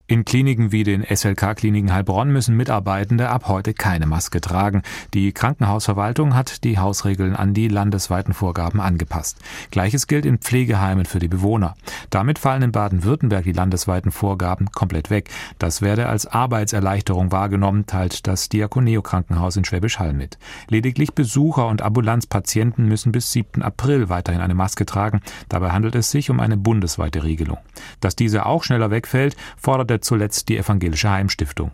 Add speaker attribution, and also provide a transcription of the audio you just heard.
Speaker 1: In Kliniken wie den SLK-Kliniken Heilbronn müssen Mitarbeitende ab heute keine Maske tragen. Die Krankenhausverwaltung hat die Hausregeln an die landesweiten Vorgaben angepasst. Gleiches gilt in Pflegeheimen für die Bewohner. Damit fallen in Baden-Württemberg die landesweiten Vorgaben komplett weg. Das werde als Arbeitserleichterung wahrgenommen, teilt das Diakoneo-Krankenhaus in Schwäbisch Hall mit. Lediglich Besucher und Ambulanzpatienten müssen bis 7. April weiterhin eine Maske tragen. Dabei handelt es sich um eine bundesweite Regelung. Dass diese auch schneller wegfällt, fordert zuletzt die Evangelische Heimstiftung.